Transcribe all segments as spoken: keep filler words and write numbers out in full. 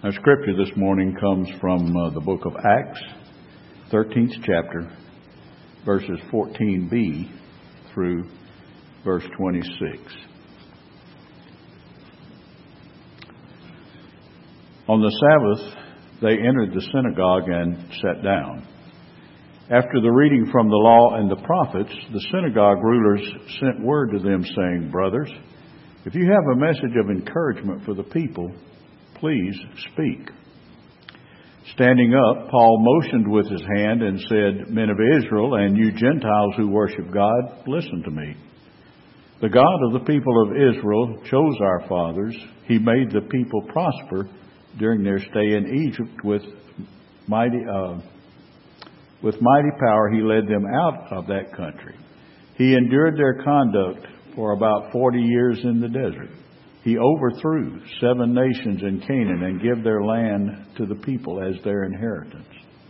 Our scripture this morning comes from uh, the book of Acts, thirteenth chapter, verses fourteen b through verse twenty-six. On the Sabbath, they entered the synagogue and sat down. After the reading from the law and the prophets, the synagogue rulers sent word to them, saying, "Brothers, if you have a message of encouragement for the people, please speak." Standing up, Paul motioned with his hand and said, "Men of Israel, and you Gentiles who worship God, listen to me. The God of the people of Israel chose our fathers. He made the people prosper during their stay in Egypt. With mighty, uh, with mighty power, he led them out of that country. He endured their conduct for about forty years in the desert. He overthrew seven nations in Canaan and gave their land to the people as their inheritance.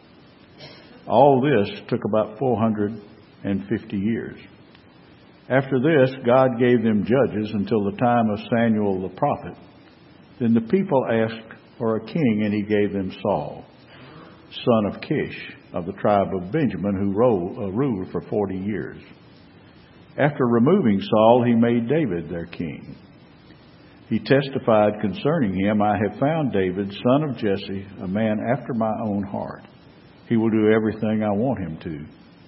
All this took about four hundred fifty years. After this, God gave them judges until the time of Samuel the prophet. Then the people asked for a king, and he gave them Saul, son of Kish, of the tribe of Benjamin, who ruled for forty years. After removing Saul, he made David their king. He testified concerning him, 'I have found David, son of Jesse, a man after my own heart. He will do everything I want him to.'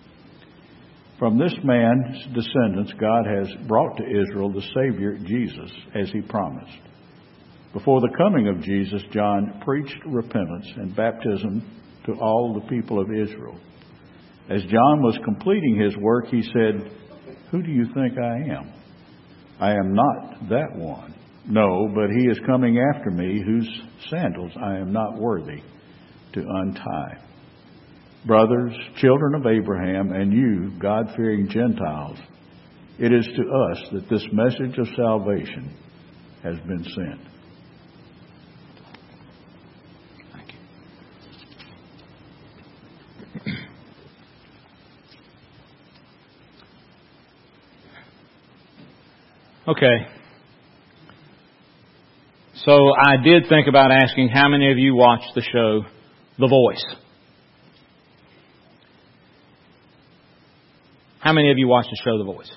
From this man's descendants, God has brought to Israel the Savior, Jesus, as he promised. Before the coming of Jesus, John preached repentance and baptism to all the people of Israel. As John was completing his work, he said, 'Who do you think I am? I am not that one. No, but he is coming after me, whose sandals I am not worthy to untie. Brothers, children of Abraham, and you, God-fearing Gentiles, it is to us that this message of salvation has been sent.'" Thank you. Okay. So I did think about asking how many of you watched the show The Voice? How many of you watched the show The Voice?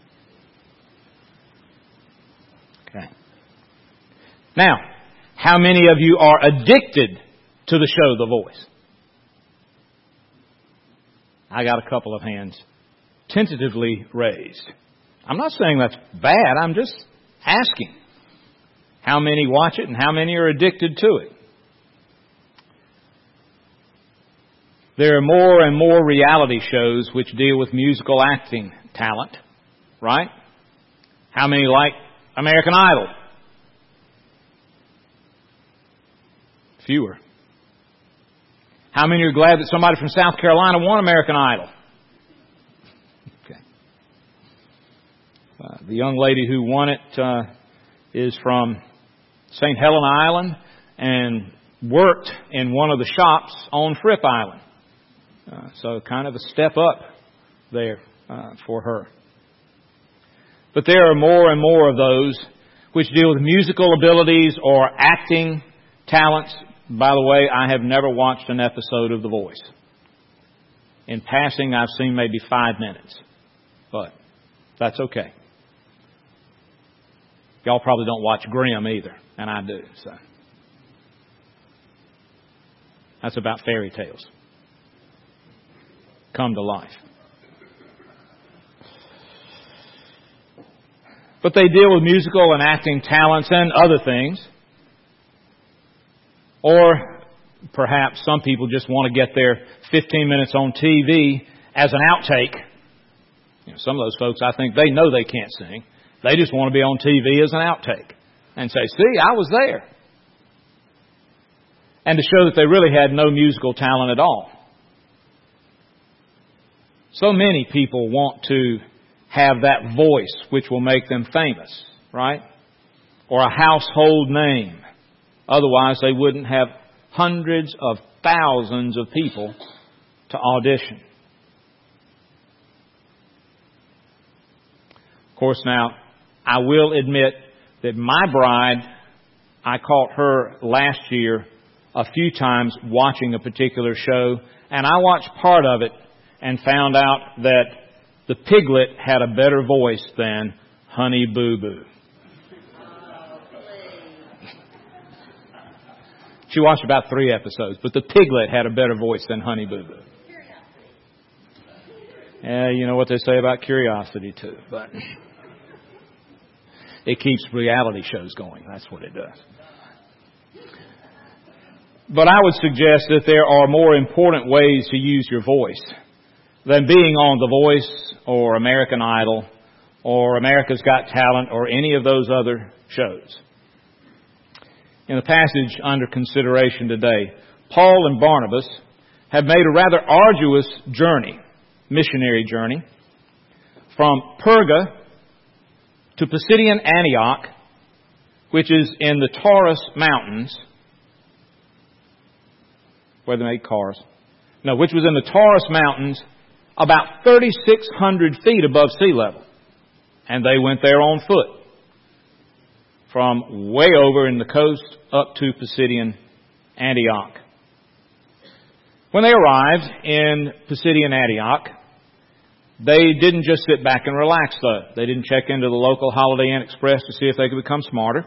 Okay. Now, how many of you are addicted to the show The Voice? I got a couple of hands tentatively raised. I'm not saying that's bad. I'm just asking. How many watch it and how many are addicted to it? There are more and more reality shows which deal with musical acting talent, right? How many like American Idol? Fewer. How many are glad that somebody from South Carolina won American Idol? Okay. Uh, the young lady who won it uh, is from Saint Helena Island and worked in one of the shops on Fripp Island. Uh, so kind of a step up there uh, for her. But there are more and more of those which deal with musical abilities or acting talents. By the way, I have never watched an episode of The Voice. In passing, I've seen maybe five minutes. But that's okay. Y'all probably don't watch Grimm either, and I do. So that's about fairy tales come to life. But they deal with musical and acting talents and other things. Or perhaps some people just want to get their fifteen minutes on T V as an outtake. You know, some of those folks, I think they know they can't sing. They just want to be on T V as an outtake and say, "See, I was there." And to show that they really had no musical talent at all. So many people want to have that voice which will make them famous, right? Or a household name. Otherwise, they wouldn't have hundreds of thousands of people to audition. Of course, now, I will admit that my bride, I caught her last year a few times watching a particular show, and I watched part of it and found out that the piglet had a better voice than Honey Boo Boo. She watched about three episodes, but the piglet had a better voice than Honey Boo Boo. Yeah, you know what they say about curiosity too, but it keeps reality shows going. That's what it does. But I would suggest that there are more important ways to use your voice than being on The Voice or American Idol or America's Got Talent or any of those other shows. In the passage under consideration today, Paul and Barnabas have made a rather arduous journey, missionary journey, from Perga to Pisidian Antioch, which is in the Taurus Mountains, where they make cars. No, which was in the Taurus Mountains, about thirty-six hundred feet above sea level. And they went there on foot, from way over in the coast up to Pisidian Antioch. When they arrived in Pisidian Antioch, they didn't just sit back and relax, though. They didn't check into the local Holiday Inn Express to see if they could become smarter.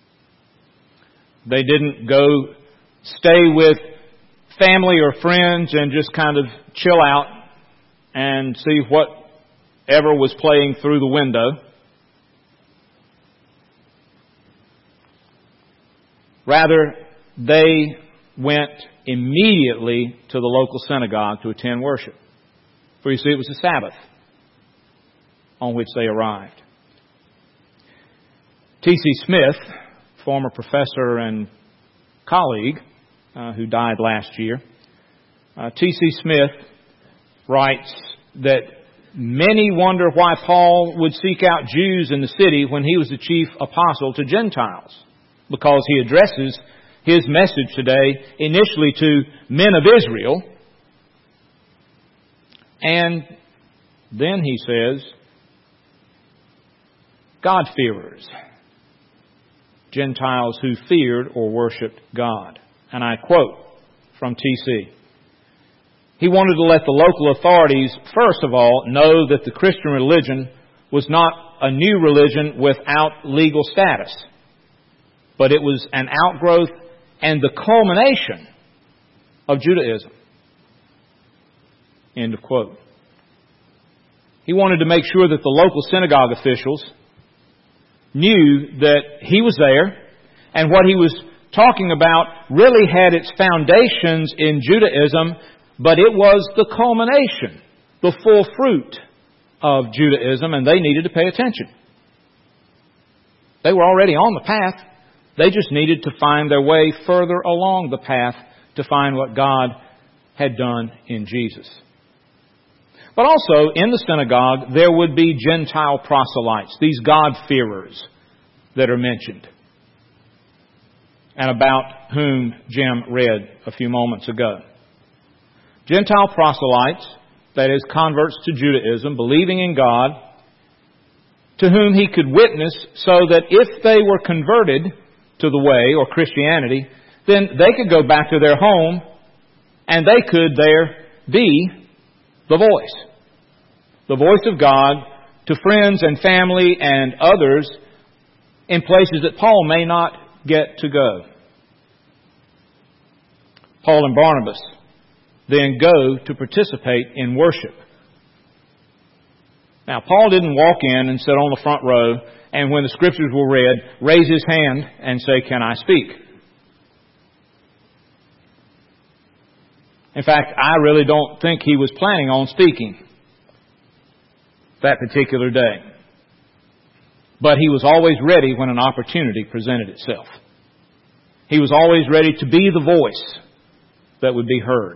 They didn't go stay with family or friends and just kind of chill out and see whatever was playing through the window. Rather, they went immediately to the local synagogue to attend worship. For you see, it was the Sabbath on which they arrived. T C Smith, former professor and colleague uh, who died last year, uh, T C Smith writes that many wonder why Paul would seek out Jews in the city when he was the chief apostle to Gentiles, because he addresses his message today initially to men of Israel, and then he says, God-fearers, Gentiles who feared or worshipped God. And I quote from T C. He wanted to let the local authorities, first of all, know that the Christian religion was not a new religion without legal status, but it was an outgrowth and the culmination of Judaism. End of quote. He wanted to make sure that the local synagogue officials knew that he was there and what he was talking about really had its foundations in Judaism, but it was the culmination, the full fruit of Judaism, and they needed to pay attention. They were already on the path. They just needed to find their way further along the path to find what God had done in Jesus. But also, in the synagogue, there would be Gentile proselytes, these God-fearers that are mentioned, and about whom Jim read a few moments ago. Gentile proselytes, that is, converts to Judaism, believing in God, to whom he could witness so that if they were converted to the way or Christianity, then they could go back to their home and they could there be the voice. The voice of God to friends and family and others in places that Paul may not get to go. Paul and Barnabas then go to participate in worship. Now, Paul didn't walk in and sit on the front row and when the Scriptures were read, raise his hand and say, "Can I speak?" In fact, I really don't think he was planning on speaking that particular day. But he was always ready when an opportunity presented itself. He was always ready to be the voice that would be heard.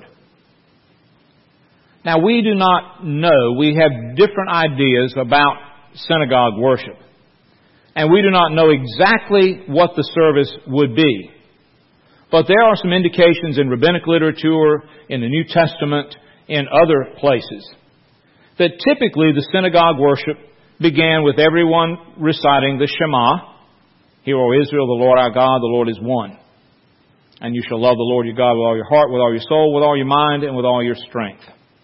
Now, we do not know. We have different ideas about synagogue worship. And we do not know exactly what the service would be. But there are some indications in rabbinic literature, in the New Testament, in other places, that typically the synagogue worship began with everyone reciting the Shema. Hear, O Israel, the Lord our God, the Lord is one. And you shall love the Lord your God with all your heart, with all your soul, with all your mind, and with all your strength.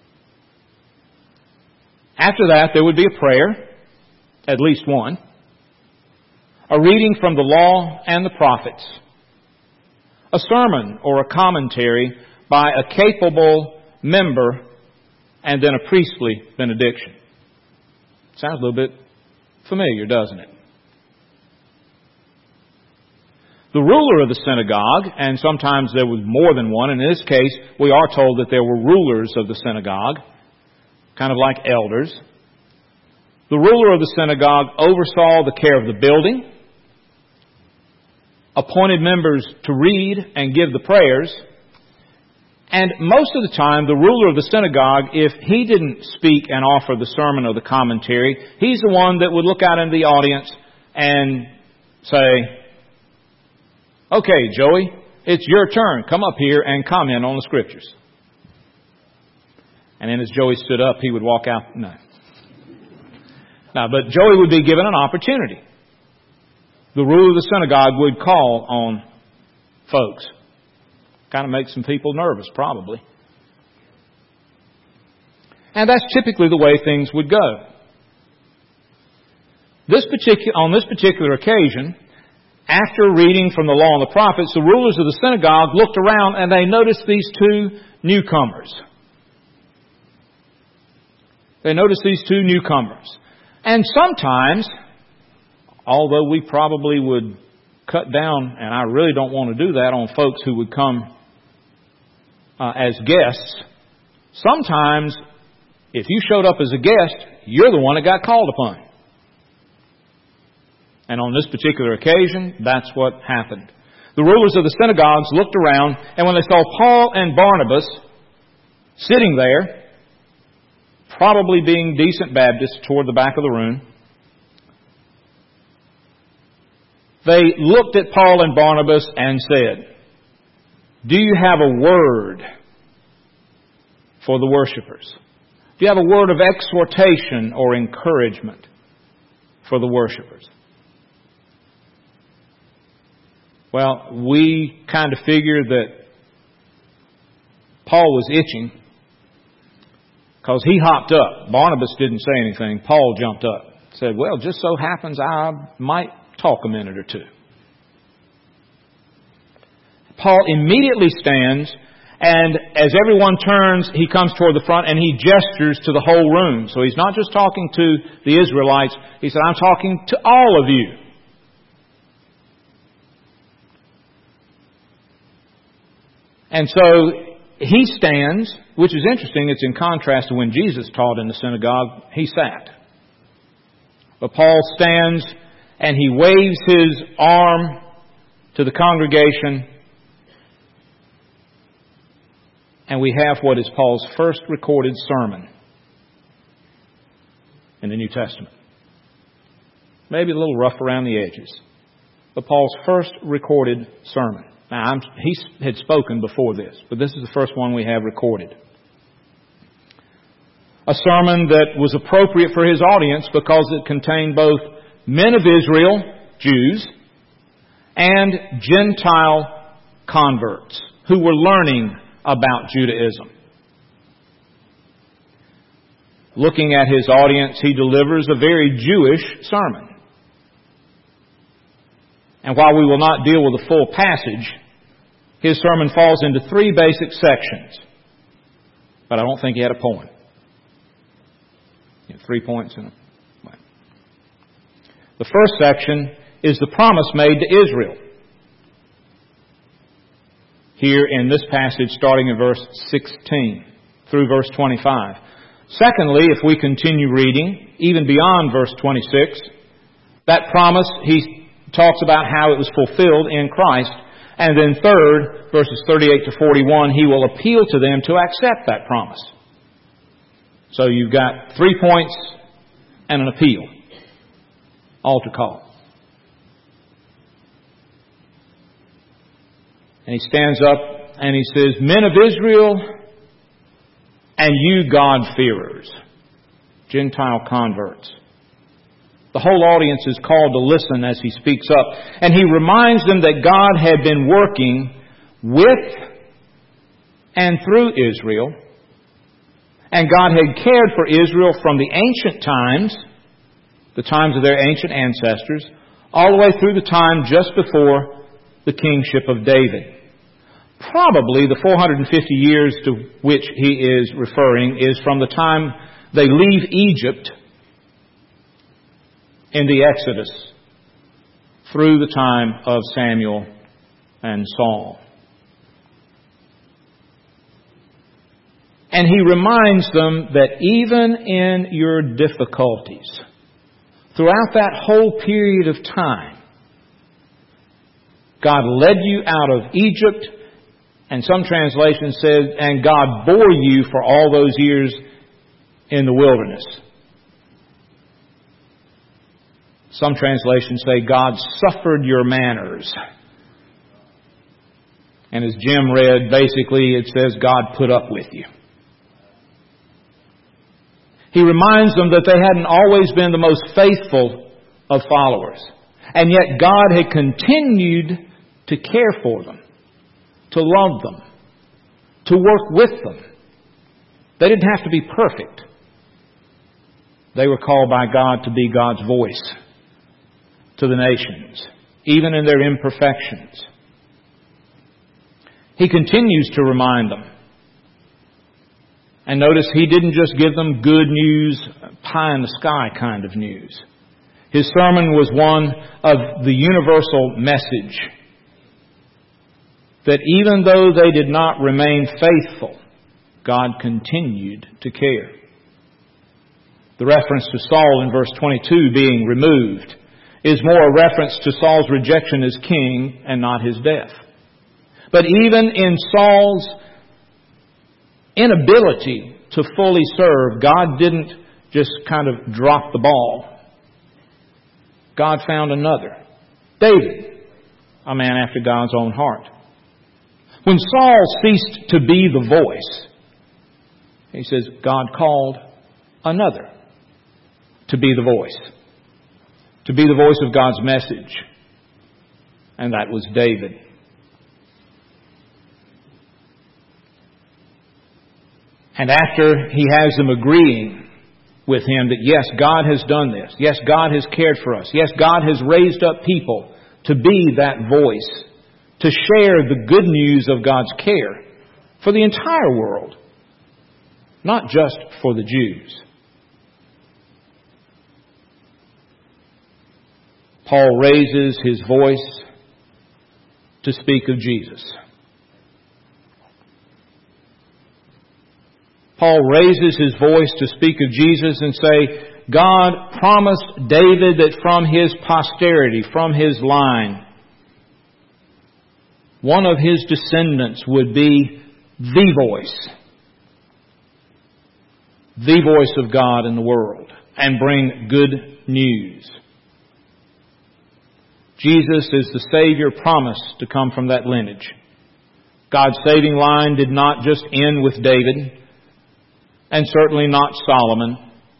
After that, there would be a prayer, at least one, a reading from the law and the prophets, a sermon or a commentary by a capable member, and then a priestly benediction. Sounds a little bit familiar, doesn't it? The ruler of the synagogue, and sometimes there was more than one, and in this case we are told that there were rulers of the synagogue, kind of like elders. The ruler of the synagogue oversaw the care of the building, appointed members to read and give the prayers, and most of the time the ruler of the synagogue, if he didn't speak and offer the sermon or the commentary, he's the one that would look out into the audience and say, "Okay, Joey, it's your turn. Come up here and comment on the Scriptures." And then as Joey stood up, he would walk out. No. No, but Joey would be given an opportunity. The ruler of the synagogue would call on folks. Kind of makes some people nervous, probably. And that's typically the way things would go. This particular, on this particular occasion, after reading from the law and the prophets, the rulers of the synagogue looked around and they noticed these two newcomers. They noticed these two newcomers. And sometimes, although we probably would cut down, and I really don't want to do that on folks who would come uh, as guests, sometimes if you showed up as a guest, you're the one that got called upon. And on this particular occasion, that's what happened. The rulers of the synagogues looked around, and when they saw Paul and Barnabas sitting there, probably being decent Baptists toward the back of the room, they looked at Paul and Barnabas and said, "Do you have a word for the worshipers? Do you have a word of exhortation or encouragement for the worshipers?" Well, we kind of figured that Paul was itching because he hopped up. Barnabas didn't say anything. Paul jumped up. Said, "Well, just so happens I might talk a minute or two." Paul immediately stands, and as everyone turns, he comes toward the front and he gestures to the whole room. So he's not just talking to the Israelites. He said, "I'm talking to all of you." And so he stands, which is interesting. It's in contrast to when Jesus taught in the synagogue. He sat. But Paul stands and he waves his arm to the congregation. And we have what is Paul's first recorded sermon in the New Testament. Maybe a little rough around the edges. But Paul's first recorded sermon. Now, I'm, he had spoken before this, but this is the first one we have recorded. A sermon that was appropriate for his audience because it contained both men of Israel, Jews, and Gentile converts who were learning about Judaism. Looking at his audience, he delivers a very Jewish sermon. And while we will not deal with the full passage, his sermon falls into three basic sections. But I don't think he had a poem. You know, three points in it. The first section is the promise made to Israel. Here in this passage, starting in verse sixteen through verse twenty-five. Secondly, if we continue reading, even beyond verse twenty-six, that promise, he talks about how it was fulfilled in Christ. And then third, verses thirty-eight to forty-one, he will appeal to them to accept that promise. So you've got three points and an appeal. Altar call. And he stands up and he says, "Men of Israel and you God-fearers," Gentile converts. The whole audience is called to listen as he speaks up. And he reminds them that God had been working with and through Israel. And God had cared for Israel from the ancient times, the times of their ancient ancestors, all the way through the time just before the kingship of David. Probably the four hundred fifty years to which he is referring is from the time they leave Egypt in the Exodus through the time of Samuel and Saul. And he reminds them that even in your difficulties, throughout that whole period of time, God led you out of Egypt, and some translations said, and God bore you for all those years in the wilderness. Some translations say God suffered your manners. And as Jim read, basically it says God put up with you. He reminds them that they hadn't always been the most faithful of followers. And yet God had continued to care for them, to love them, to work with them. They didn't have to be perfect. They were called by God to be God's voice to the nations, even in their imperfections. He continues to remind them. And notice he didn't just give them good news, pie in the sky kind of news. His sermon was one of the universal message that even though they did not remain faithful, God continued to care. The reference to Saul in verse twenty-two being removed is more a reference to Saul's rejection as king and not his death. But even in Saul's inability to fully serve, God didn't just kind of drop the ball. God found another, David, a man after God's own heart. When Saul ceased to be the voice, he says, God called another to be the voice, to be the voice of God's message. And that was David. And after he has them agreeing with him that yes, God has done this. Yes, God has cared for us. Yes, God has raised up people to be that voice, to share the good news of God's care for the entire world, not just for the Jews. Paul raises his voice to speak of Jesus. Paul raises his voice to speak of Jesus and say, God promised David that from his posterity, from his line, one of his descendants would be the voice, the voice of God in the world, and bring good news. Jesus is the Savior promised to come from that lineage. God's saving line did not just end with David, and certainly not Solomon.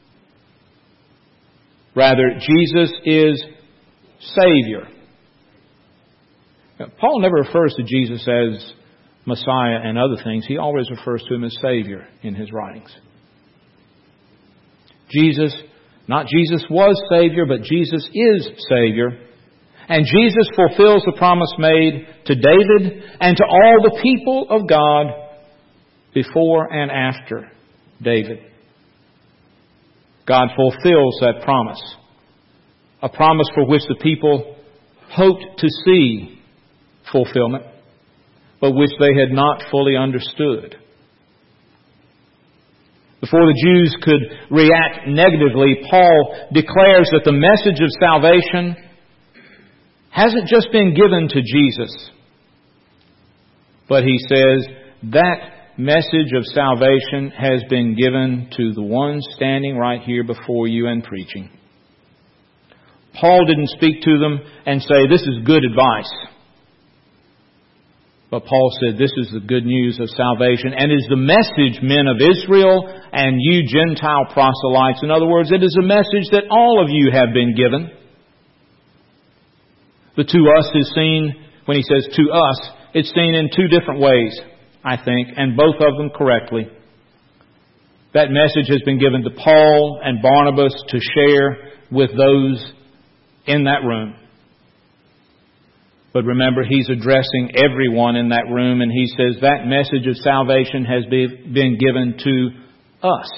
Rather, Jesus is Savior. Now, Paul never refers to Jesus as Messiah and other things. He always refers to Him as Savior in his writings. Jesus, not Jesus was Savior, but Jesus is Savior. And Jesus fulfills the promise made to David and to all the people of God before and after David. God fulfills that promise. A promise for which the people hoped to see fulfillment, but which they had not fully understood. Before the Jews could react negatively, Paul declares that the message of salvation hasn't just been given to Jesus, but he says that message of salvation has been given to the one standing right here before you and preaching. Paul didn't speak to them and say, this is good advice. But Paul said, this is the good news of salvation and is the message, men of Israel and you Gentile proselytes. In other words, it is a message that all of you have been given. The to us is seen, when he says to us, it's seen in two different ways, I think, and both of them correctly. That message has been given to Paul and Barnabas to share with those in that room. But remember, he's addressing everyone in that room, and he says that message of salvation has been given to us.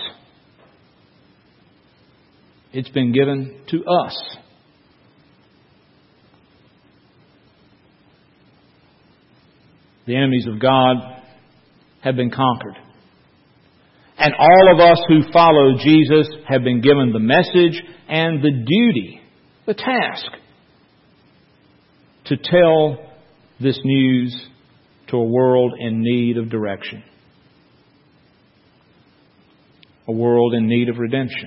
It's been given to us. The enemies of God have been conquered. And all of us who follow Jesus have been given the message and the duty, the task, to tell this news to a world in need of direction. A world in need of redemption.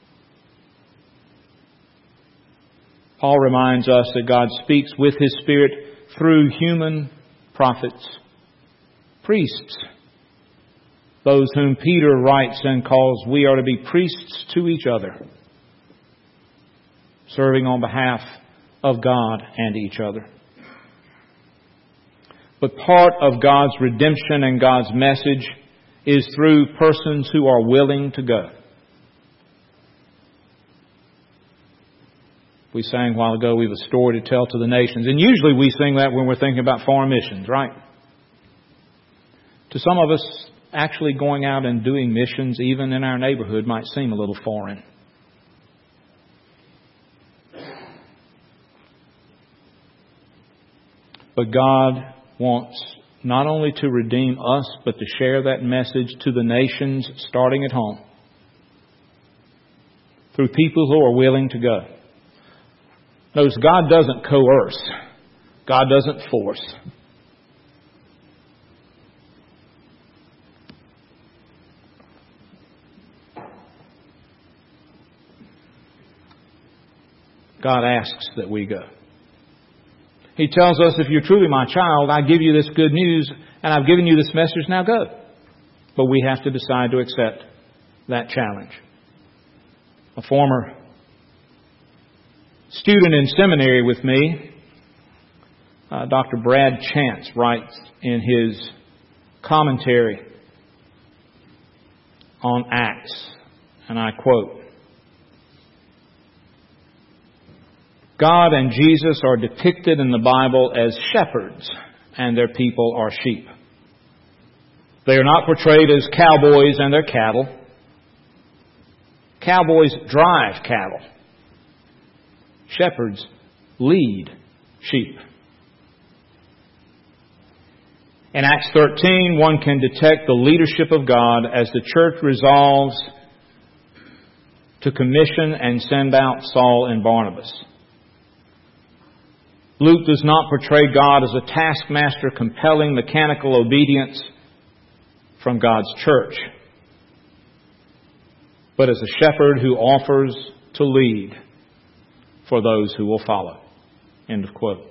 Paul reminds us that God speaks with His Spirit through human prophets, priests, those whom Peter writes and calls, we are to be priests to each other, serving on behalf of God and each other. But part of God's redemption and God's message is through persons who are willing to go. We sang a while ago, we've a story to tell to the nations. And usually we sing that when we're thinking about foreign missions, right? To some of us, actually going out and doing missions, even in our neighborhood, might seem a little foreign. But God wants not only to redeem us, but to share that message to the nations, starting at home, through people who are willing to go. Notice, God doesn't coerce. God doesn't force. God asks that we go. He tells us, if you're truly my child, I give you this good news, and I've given you this message, now go. But we have to decide to accept that challenge. A former student in seminary with me, uh, Doctor Brad Chance, writes in his commentary on Acts, and I quote, God and Jesus are depicted in the Bible as shepherds, and their people are sheep. They are not portrayed as cowboys and their cattle. Cowboys drive cattle. Shepherds lead sheep. In Acts thirteen, one can detect the leadership of God as the church resolves to commission and send out Saul and Barnabas. Luke does not portray God as a taskmaster compelling mechanical obedience from God's church, but as a shepherd who offers to lead for those who will follow. End of quote.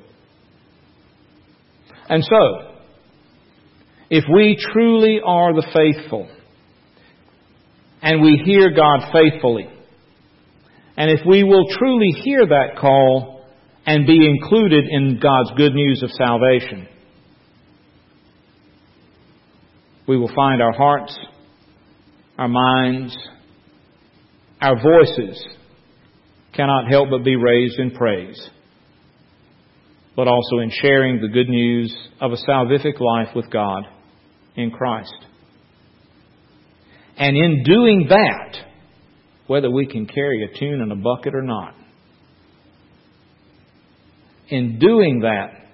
And so, if we truly are the faithful, and we hear God faithfully, and if we will truly hear that call and be included in God's good news of salvation, we will find our hearts, our minds, our voices cannot help but be raised in praise, but also in sharing the good news of a salvific life with God in Christ. And in doing that, whether we can carry a tune in a bucket or not, in doing that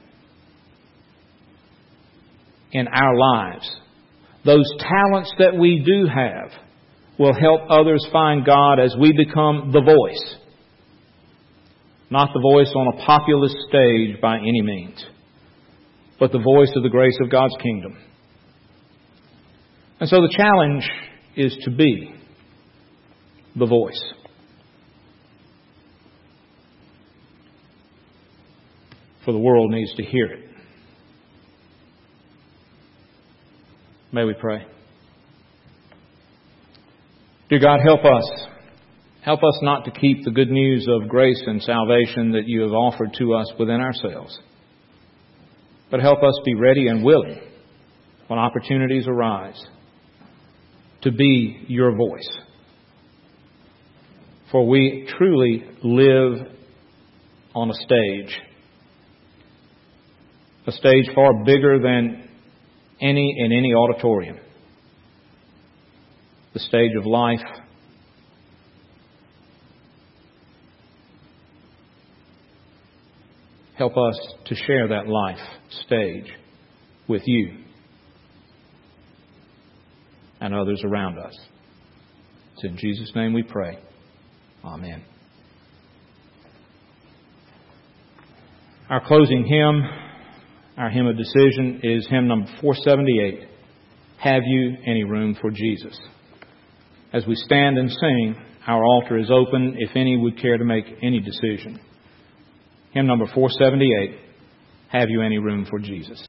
in our lives, those talents that we do have will help others find God as we become the voice. Not the voice on a populist stage by any means, but the voice of the grace of God's kingdom. And so the challenge is to be the voice. For the world needs to hear it. May we pray. Dear God, help us. Help us not to keep the good news of grace and salvation that you have offered to us within ourselves. but help us be ready and willing when opportunities arise to be your voice. For we truly live on a stage, a stage far bigger than any in any auditorium, the stage of life. Help us to share that life stage with you and others around us. It's in Jesus' name we pray. Amen. Our closing hymn, our hymn of decision, is hymn number four seventy-eight, Have You Any Room for Jesus? As we stand and sing, our altar is open if any would care to make any decision. Hymn number four seventy-eight, Have You Any Room for Jesus?